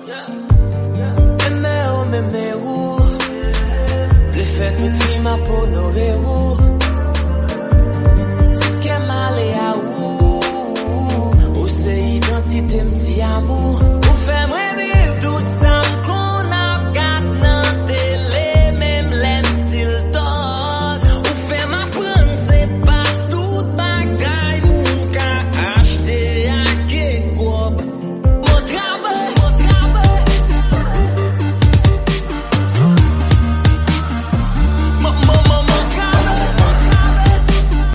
Meme ou, le fait que tu m'as pour nos verrous.